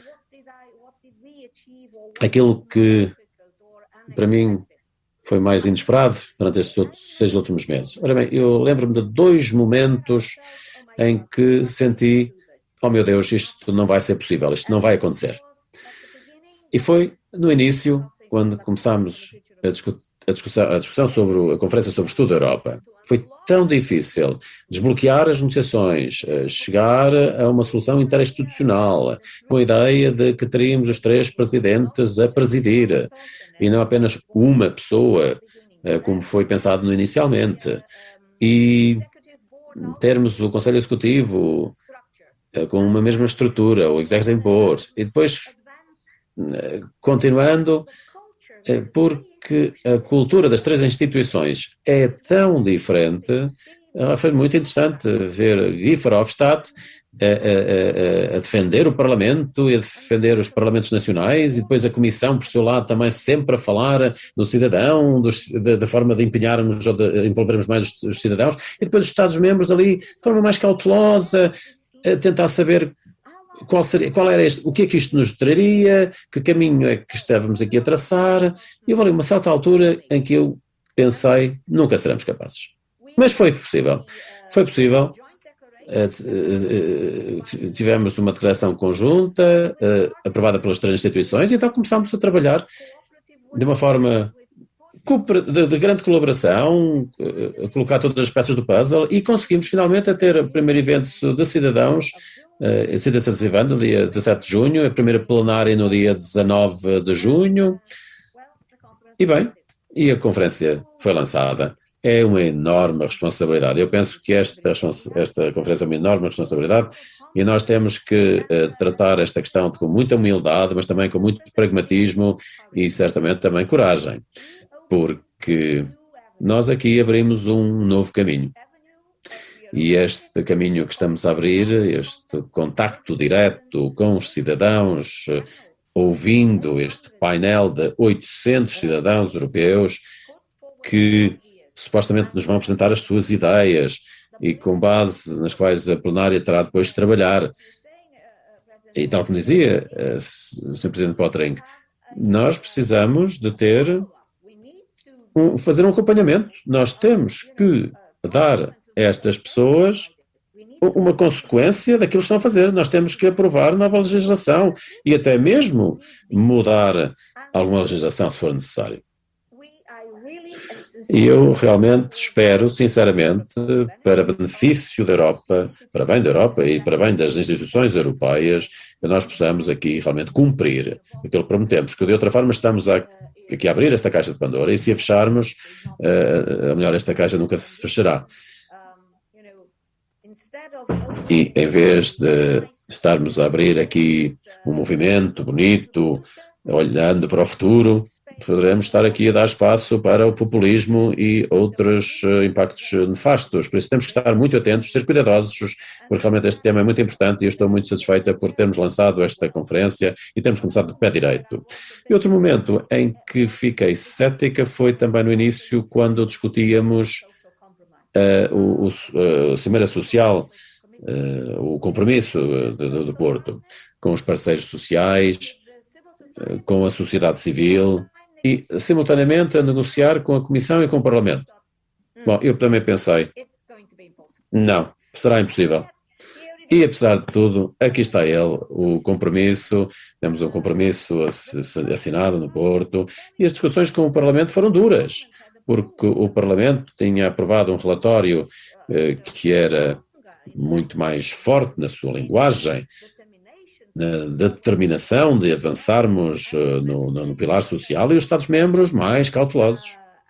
aquilo que, para mim, foi mais inesperado durante estes outros seis últimos meses. Ora bem, eu lembro-me de dois momentos em que senti, oh meu Deus, isto não vai ser possível, isto não vai acontecer. E foi no início, quando começámos a discutir A discussão, a discussão sobre a Conferência sobre o Futuro da Europa. Foi tão difícil desbloquear as negociações, chegar a uma solução interinstitucional, com a ideia de que teríamos os três presidentes a presidir, e não apenas uma pessoa, como foi pensado no inicialmente. E termos o Conselho Executivo com uma mesma estrutura, o Executive Board, e depois, continuando, porque a cultura das três instituições é tão diferente. Foi muito interessante ver Guy Verhofstadt a, a, a, a defender o Parlamento e a defender os Parlamentos Nacionais, e depois a Comissão, por seu lado, também sempre a falar do cidadão, dos, da, da forma de empenharmos ou de envolvermos mais os, os cidadãos, e depois os Estados-membros ali, de forma mais cautelosa, a tentar saber Qual, seria, qual era este, o que é que isto nos traria, que caminho é que estávamos aqui a traçar, e houve ali uma certa altura em que eu pensei, nunca seremos capazes. Mas foi possível, foi possível, tivemos uma declaração conjunta, aprovada pelas três instituições, e então começámos a trabalhar de uma forma de, de grande colaboração, a colocar todas as peças do puzzle, e conseguimos finalmente a ter o primeiro evento de cidadãos, Uh, Citizens Event, no dia dezassete de junho, a primeira plenária no dia dezanove de junho, e bem, e a conferência foi lançada. é uma enorme responsabilidade. Eu penso que esta, esta conferência é uma enorme responsabilidade e nós temos que uh, tratar esta questão com muita humildade, mas também com muito pragmatismo e certamente também coragem, porque nós aqui abrimos um novo caminho. E este caminho que estamos a abrir, este contacto direto com os cidadãos, ouvindo este painel de oitocentos cidadãos europeus que supostamente nos vão apresentar as suas ideias e com base nas quais a plenária terá depois de trabalhar. E tal como dizia o senhor Presidente Pottering, nós precisamos de ter, um, fazer um acompanhamento. Nós temos que dar a estas pessoas uma consequência daquilo que estão a fazer. Nós temos que aprovar nova legislação e até mesmo mudar alguma legislação se for necessário. E eu realmente espero, sinceramente, para benefício da Europa, para bem da Europa e para bem das instituições europeias, que nós possamos aqui realmente cumprir aquilo que prometemos, porque de outra forma estamos a, aqui a abrir esta caixa de Pandora e se a fecharmos, uh, a melhor esta caixa nunca se fechará. E em vez de estarmos a abrir aqui um movimento bonito, olhando para o futuro, poderemos estar aqui a dar espaço para o populismo e outros uh, impactos nefastos. Por isso temos que estar muito atentos, ser cuidadosos, porque realmente este tema é muito importante e eu estou muito satisfeita por termos lançado esta conferência e termos começado de pé direito. E outro momento em que fiquei cética foi também no início, quando discutíamos uh, o, o, a Cimeira Social, uh, o compromisso do, do Porto, com os parceiros sociais, uh, com a sociedade civil, e, simultaneamente, a negociar com a Comissão e com o Parlamento. Bom, eu também pensei, não, será impossível. E, apesar de tudo, aqui está ele, o compromisso, temos um compromisso assinado no Porto, e as discussões com o Parlamento foram duras, porque o Parlamento tinha aprovado um relatório eh, que era muito mais forte na sua linguagem, da determinação de avançarmos uh, no, no, no pilar social, e os Estados-membros mais cautelosos.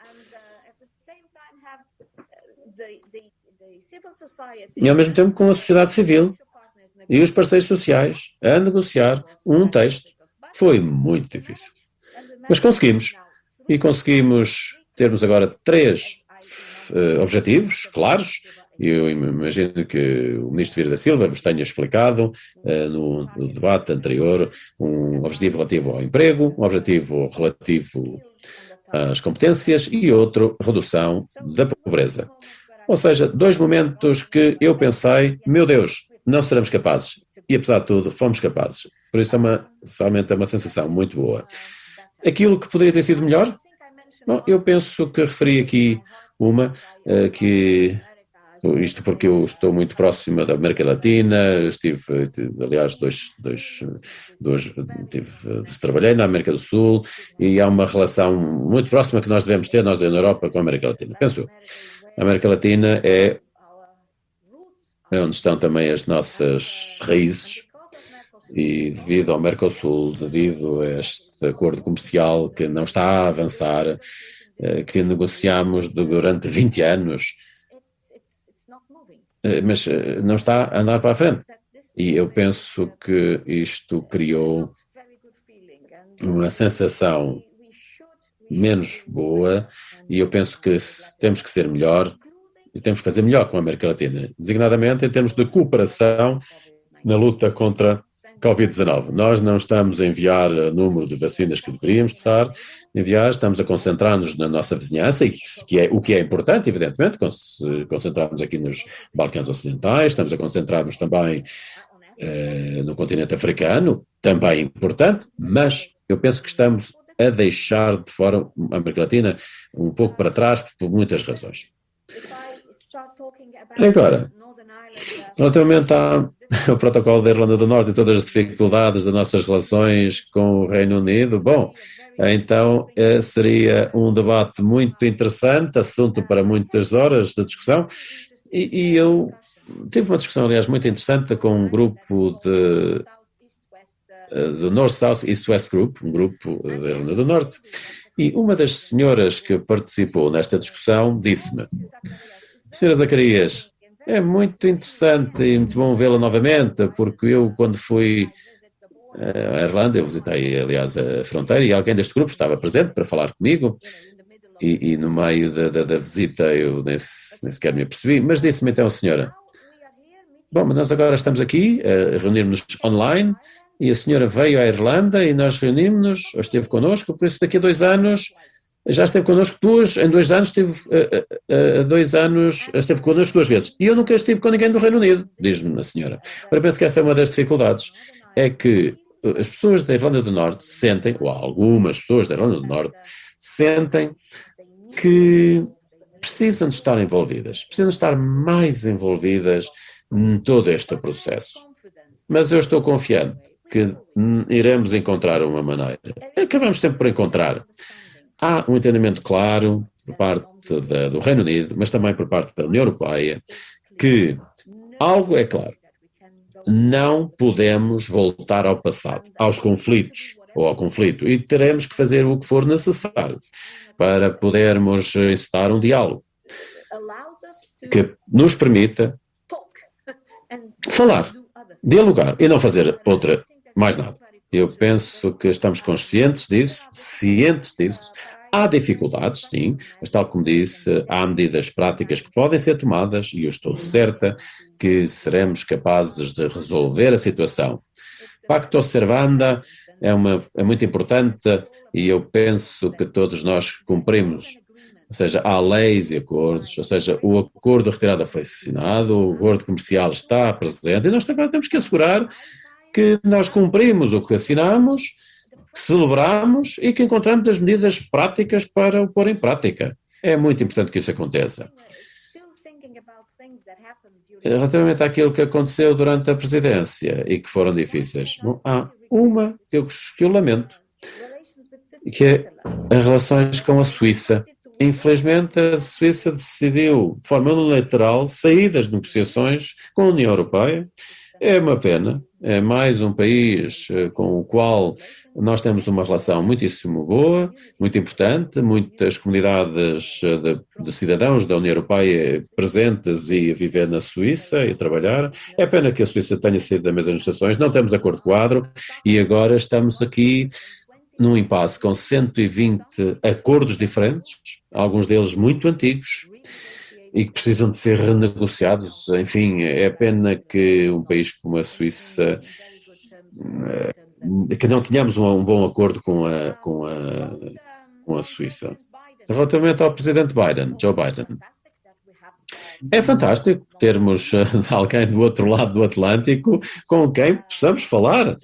E ao mesmo tempo com a sociedade civil e os parceiros sociais a negociar um texto. Foi muito difícil. Mas conseguimos. E conseguimos termos agora três uh, objetivos claros. Eu imagino que o Ministro Vieira da Silva vos tenha explicado uh, no, no debate anterior um objetivo relativo ao emprego, um objetivo relativo às competências e outro, redução da pobreza. Ou seja, dois momentos que eu pensei, meu Deus, não seremos capazes. E apesar de tudo, fomos capazes. Por isso é uma, somente é uma sensação muito boa. Aquilo que poderia ter sido melhor? Bom, eu penso que referi aqui uma uh, que... Isto porque eu estou muito próxima da América Latina, estive, aliás, dois, dois, dois tive, trabalhei na América do Sul e há uma relação muito próxima que nós devemos ter, nós na Europa, com a América Latina. Penso, a América Latina é, é onde estão também as nossas raízes e devido ao Mercosul, devido a este acordo comercial que não está a avançar, que negociamos durante vinte anos, mas não está a andar para a frente. E eu penso que isto criou uma sensação menos boa e eu penso que temos que ser melhor e temos que fazer melhor com a América Latina, designadamente em termos de cooperação na luta contra covid dezenove. Nós não estamos a enviar o número de vacinas que deveríamos estar a enviar, estamos a concentrar-nos na nossa vizinhança, e que é, o que é importante, evidentemente, concentrar-nos aqui nos Balcãs Ocidentais, estamos a concentrar-nos também eh, no continente africano, também importante, mas eu penso que estamos a deixar de fora a América Latina um pouco para trás por muitas razões. Agora, relativamente ao protocolo da Irlanda do Norte e todas as dificuldades das nossas relações com o Reino Unido, bom, então seria um debate muito interessante, assunto para muitas horas de discussão, e, e eu tive uma discussão, aliás, muito interessante com um grupo de, do North South East West Group, um grupo da Irlanda do Norte, E uma das senhoras que participou nesta discussão disse-me: senhora Zacarias, é muito interessante e muito bom vê-la novamente, porque eu, quando fui à Irlanda, eu visitei, aliás, a fronteira, e alguém deste grupo estava presente para falar comigo, e, e no meio da, da, da visita eu nem, nem sequer me apercebi, mas disse-me então a senhora: bom, mas nós agora estamos aqui a reunir-nos online, e a senhora veio à Irlanda e nós reunimos-nos, esteve connosco, por isso daqui a dois anos, já esteve connosco duas, em dois anos, esteve, uh, uh, dois anos, esteve connosco duas vezes. E eu nunca estive com ninguém do Reino Unido, diz-me a senhora. Ora, penso que essa é uma das dificuldades, é que as pessoas da Irlanda do Norte sentem, ou algumas pessoas da Irlanda do Norte, sentem que precisam de estar envolvidas, precisam de estar mais envolvidas em todo este processo. Mas eu estou confiante que iremos encontrar uma maneira. Acabamos sempre por encontrar. Há um entendimento claro por parte da, do Reino Unido, mas também por parte da União Europeia, que algo é claro: não podemos voltar ao passado, aos conflitos, ou ao conflito, e teremos que fazer o que for necessário para podermos encetar um diálogo que nos permita falar, dialogar e não fazer outra, mais nada. Eu penso que estamos conscientes disso, cientes disso. Há dificuldades, sim, mas tal como disse, há medidas práticas que podem ser tomadas e eu estou certa que seremos capazes de resolver a situação. Pacto Servanda é, uma, é muito importante e eu penso que todos nós cumprimos. Ou seja, há leis e acordos, ou seja, o acordo de retirada foi assinado, o acordo comercial está presente e nós agora temos que assegurar que nós cumprimos o que assinamos, que celebramos e que encontramos as medidas práticas para o pôr em prática. É muito importante que isso aconteça. Relativamente àquilo que aconteceu durante a presidência e que foram difíceis, bom, há uma que eu, que eu lamento, que é as relações com a Suíça. Infelizmente, a Suíça decidiu, de forma unilateral, sair das negociações com a União Europeia. É uma pena, é mais um país com o qual nós temos uma relação muitíssimo boa, muito importante, muitas comunidades de, de cidadãos da União Europeia presentes e a viver na Suíça e a trabalhar. É pena que a Suíça tenha saído das mesmas negociações, não temos acordo quadro e agora estamos aqui num impasse com cento e vinte acordos diferentes, alguns deles muito antigos, e que precisam de ser renegociados. Enfim, é pena que um país como a Suíça, que não tenhamos um, um bom acordo com a, com, a, com a Suíça. Relativamente ao presidente Biden, Joe Biden, é fantástico termos alguém do outro lado do Atlântico com quem possamos falar.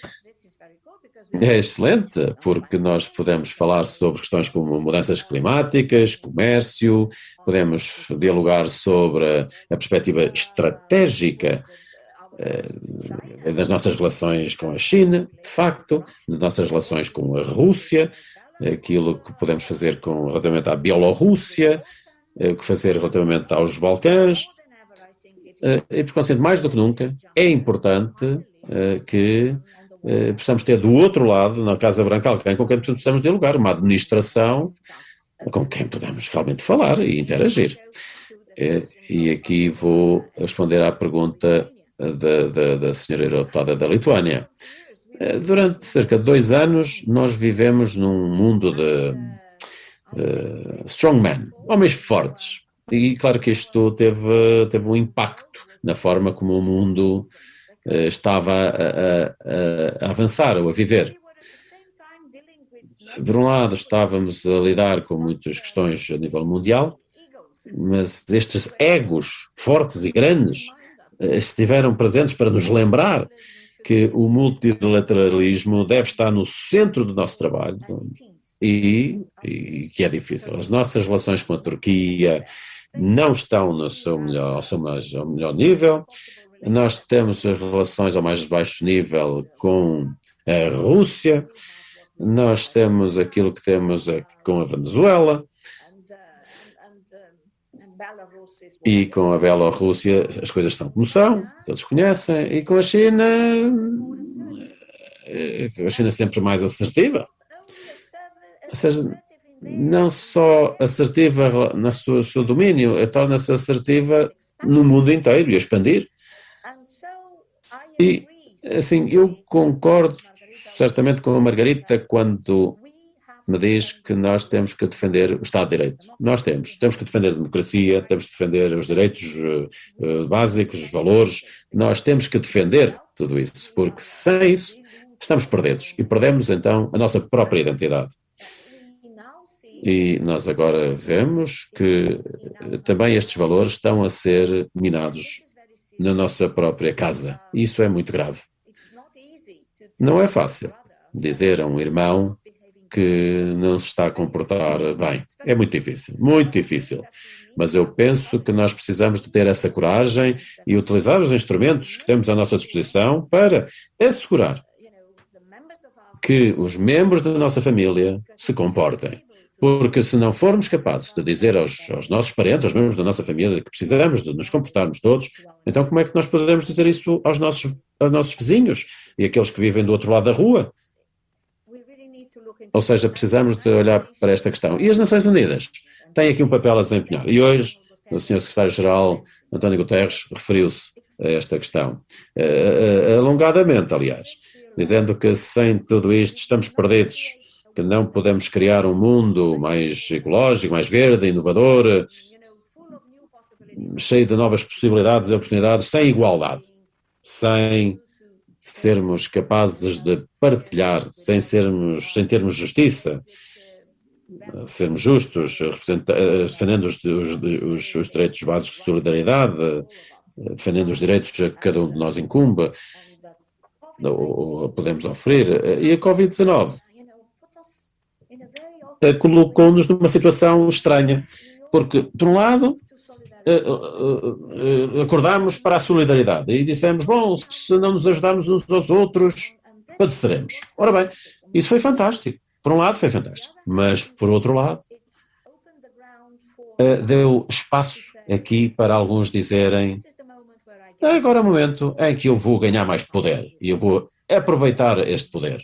É excelente, porque nós podemos falar sobre questões como mudanças climáticas, comércio, podemos dialogar sobre a perspectiva estratégica eh, das nossas relações com a China, de facto, das nossas relações com a Rússia, aquilo que podemos fazer com, relativamente à Bielorrússia, o que fazer relativamente aos Balcãs, eh, e por conseguinte, mais do que nunca, é importante eh, que Eh, possamos ter do outro lado, na Casa Branca, alguém com quem possamos dialogar, uma administração com quem podemos realmente falar e interagir. Eh, e aqui vou responder à pergunta da, da, da senhora deputada da Lituânia. Eh, durante cerca de dois anos, nós vivemos num mundo de, de strongmen, homens fortes. E claro que isto teve, teve um impacto na forma como o mundo estava a, a, a avançar ou a viver. Por um lado, estávamos a lidar com muitas questões a nível mundial, mas estes egos fortes e grandes estiveram presentes para nos lembrar que o multilateralismo deve estar no centro do nosso trabalho e, e que é difícil. As nossas relações com a Turquia não estão no seu melhor, ao seu mais, ao melhor nível. Nós temos as relações ao mais baixo nível com a Rússia, nós temos aquilo que temos com a Venezuela e com a Bielorrússia as coisas estão como são, todos conhecem, e com a China, a China é sempre mais assertiva. Ou seja, não só assertiva no seu, seu domínio, torna-se assertiva no mundo inteiro e a expandir. E, assim, eu concordo certamente com a Margarita quando me diz que nós temos que defender o Estado de Direito. Nós temos. Temos que defender a democracia, temos que defender os direitos uh, básicos, os valores. Nós temos que defender tudo isso, porque sem isso estamos perdidos e perdemos então a nossa própria identidade. E nós agora vemos que também estes valores estão a ser minados na nossa própria casa. Isso é muito grave. Não é fácil dizer a um irmão que não se está a comportar bem. É muito difícil, muito difícil. Mas eu penso que nós precisamos de ter essa coragem e utilizar os instrumentos que temos à nossa disposição para assegurar que os membros da nossa família se comportem. Porque se não formos capazes de dizer aos, aos nossos parentes, aos membros da nossa família, que precisamos de nos comportarmos todos, então como é que nós podemos dizer isso aos nossos, aos nossos vizinhos e aqueles que vivem do outro lado da rua? Ou seja, precisamos de olhar para esta questão. E as Nações Unidas têm aqui um papel a desempenhar. E hoje o senhor Secretário-Geral, António Guterres, referiu-se a esta questão, uh, alongadamente, aliás, dizendo que sem tudo isto estamos perdidos, que não podemos criar um mundo mais ecológico, mais verde, inovador, cheio de novas possibilidades e oportunidades, sem igualdade, sem sermos capazes de partilhar, sem, sermos, sem termos justiça, sermos justos, defendendo os, os, os direitos básicos de solidariedade, defendendo os direitos que cada um de nós incumbe, ou podemos oferecer. E a covid dezenove colocou-nos numa situação estranha, porque, por um lado, acordámos para a solidariedade e dissemos, bom, se não nos ajudarmos uns aos outros, padeceremos. Ora bem, isso foi fantástico. Por um lado foi fantástico, mas por outro lado deu espaço aqui para alguns dizerem, agora é o momento em que eu vou ganhar mais poder e eu vou aproveitar este poder.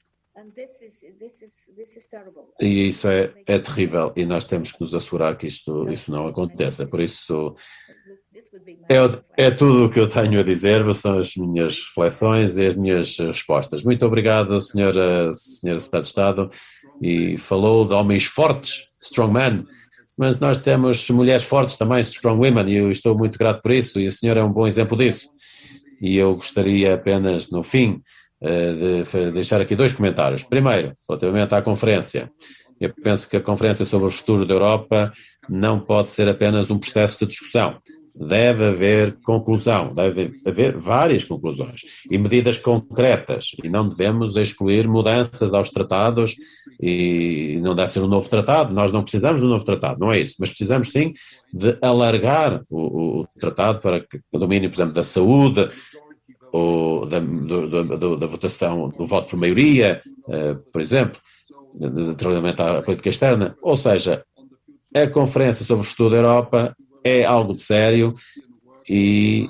E isso é, é terrível e nós temos que nos assegurar que isto, isso não aconteça. Por isso, é, é tudo o que eu tenho a dizer, são as minhas reflexões e as minhas respostas. Muito obrigado, senhora, senhora Secretária de Estado, e falou de homens fortes, strong men, mas nós temos mulheres fortes também, strong women, e eu estou muito grato por isso, e a senhora é um bom exemplo disso. E eu gostaria apenas, no fim, de deixar aqui dois comentários. Primeiro, relativamente à conferência. Eu penso que a conferência sobre o futuro da Europa não pode ser apenas um processo de discussão. Deve haver conclusão, deve haver várias conclusões e medidas concretas, e não devemos excluir mudanças aos tratados, e não deve ser um novo tratado, nós não precisamos de um novo tratado, não é isso, mas precisamos sim de alargar o, o tratado para que o domínio, por exemplo, da saúde, ou da, do, do, da votação, do voto por maioria, uh, por exemplo, relativamente à política externa. Ou seja, a Conferência sobre o Futuro da Europa é algo de sério e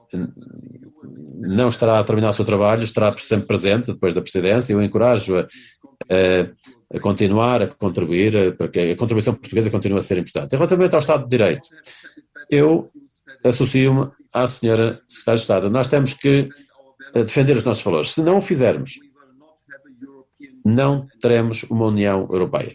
não estará a terminar o seu trabalho, estará sempre presente depois da presidência. Eu encorajo-a a, a continuar, a contribuir, para que a contribuição portuguesa continue a ser importante. Relativamente ao Estado de Direito, eu associo-me à senhora Secretária de Estado. Nós temos que defender os nossos valores. Se não o fizermos, não teremos uma União Europeia.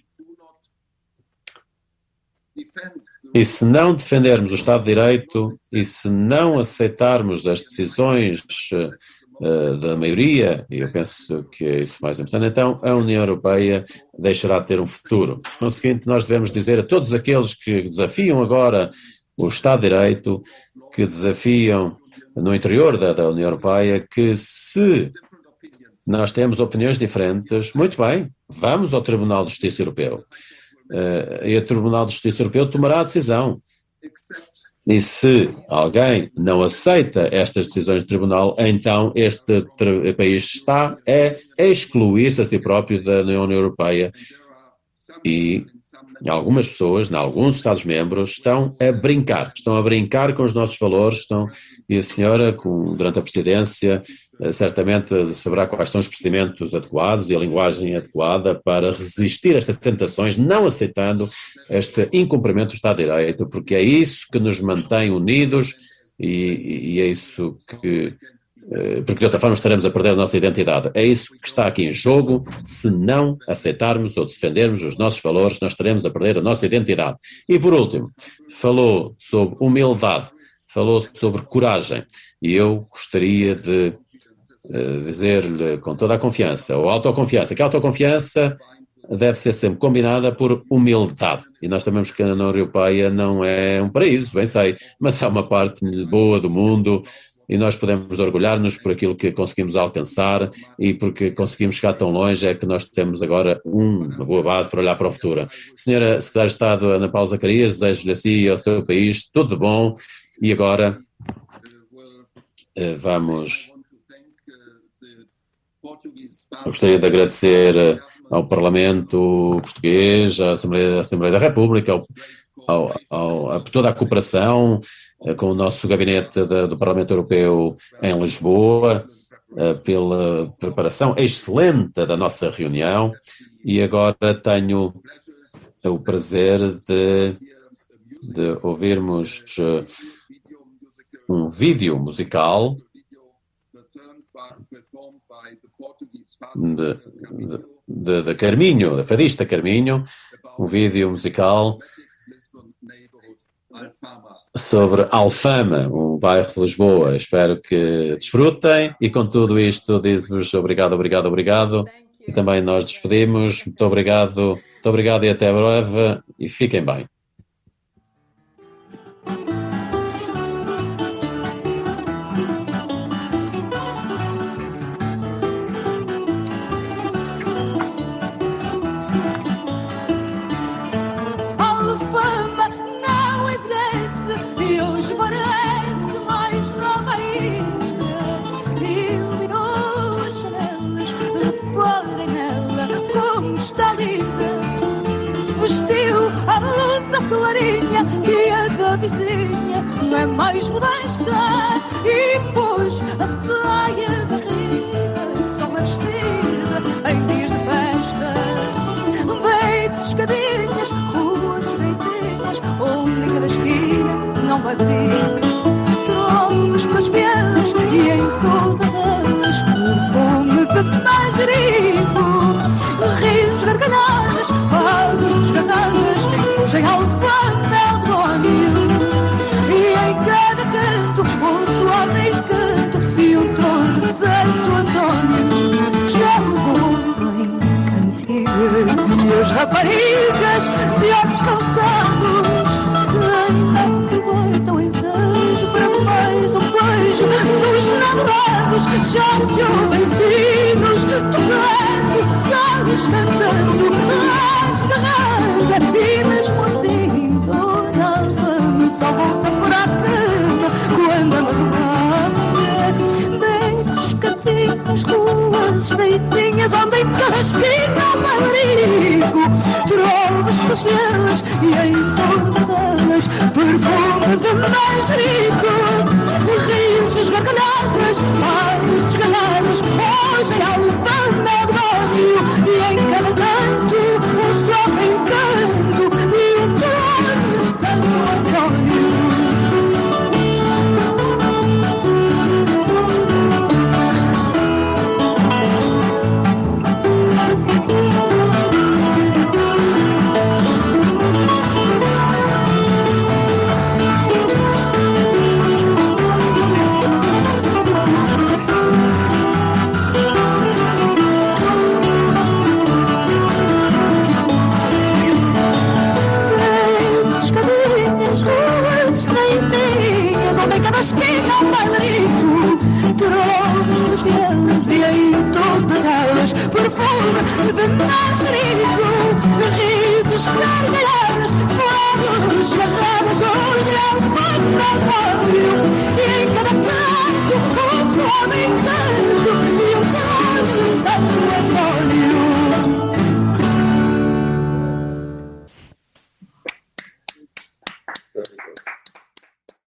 E se não defendermos o Estado de Direito e se não aceitarmos as decisões uh, da maioria, e eu penso que é isso mais importante, então a União Europeia deixará de ter um futuro. No seguinte, nós devemos dizer a todos aqueles que desafiam agora o Estado de Direito, que desafiam no interior da, da União Europeia, que se nós temos opiniões diferentes, muito bem, vamos ao Tribunal de Justiça Europeu. Uh, e o Tribunal de Justiça Europeu tomará a decisão. E se alguém não aceita estas decisões do Tribunal, então este país está a excluir-se a si próprio da União Europeia. E algumas pessoas, em alguns Estados-membros, estão a brincar, estão a brincar com os nossos valores, estão, e a senhora, com, durante a presidência, certamente saberá quais são os procedimentos adequados e a linguagem adequada para resistir a estas tentações, não aceitando este incumprimento do Estado de Direito, porque é isso que nos mantém unidos e, e é isso que... porque de outra forma estaremos a perder a nossa identidade. É isso que está aqui em jogo. Se não aceitarmos ou defendermos os nossos valores, nós estaremos a perder a nossa identidade. E por último, falou sobre humildade, falou sobre coragem, e eu gostaria de uh, dizer-lhe com toda a confiança, ou autoconfiança, que a autoconfiança deve ser sempre combinada por humildade. E nós sabemos que a União Europeia não é um paraíso, bem sei, mas é uma parte boa do mundo, e nós podemos orgulhar-nos por aquilo que conseguimos alcançar e porque conseguimos chegar tão longe, é que nós temos agora um, uma boa base para olhar para o futuro. Senhora Secretária de Estado Ana Paula Zacarias, desejo-lhe a si e ao seu país tudo de bom, e agora vamos... Eu gostaria de agradecer ao Parlamento Português, à Assembleia, à Assembleia da República, ao, ao, ao, a toda a cooperação com o nosso gabinete da, do Parlamento Europeu em Lisboa, pela preparação excelente da nossa reunião, e agora tenho o prazer de, de ouvirmos um vídeo musical de, de, de, de Carminho, da fadista Carminho, um vídeo musical sobre Alfama, um bairro de Lisboa. Espero que desfrutem, e com tudo isto digo-vos obrigado, obrigado, obrigado, e também nós despedimos. Muito obrigado, muito obrigado e até breve, e fiquem bem. Vestiu a blusa clarinha e a da vizinha não é mais modesta, e pôs a saia barriga que só é vestida em dias de festa. Beites, escadinhas, ruas estreitinhas, onde em cada esquina não vai vir trocas pelas vielas, e em todas elas perfume de manjerico, risos, gargalhadas, fados, desgarradas, hoje em Alfama é o demónio, e em cada canto um suave encanto e um trono de Santo António. Já se ouvem cantigas e as raparigas de olhos calçados ainda aproveitam ensejo para mais um beijo dos namorados. Já se ouvem sinos tocando, galhos cantando, a desgarrada, e mesmo assim toda a Alfama só volta para a cama quando a madrugada. Beites, escadinhas, ruas estreitinhas, onde em cada esquina um abrigo, trovas pelas vielas e em todas elas perfume de manjerico, risos, gargalhadas, fados desgalhados, hoje em Alfama é o demónio, e em cada canto um suave encanto e um trono de Santo António. Esquina um bailarico, trovas pelas vielas e em todas elas perfume de manjerico, risos, gargalhadas,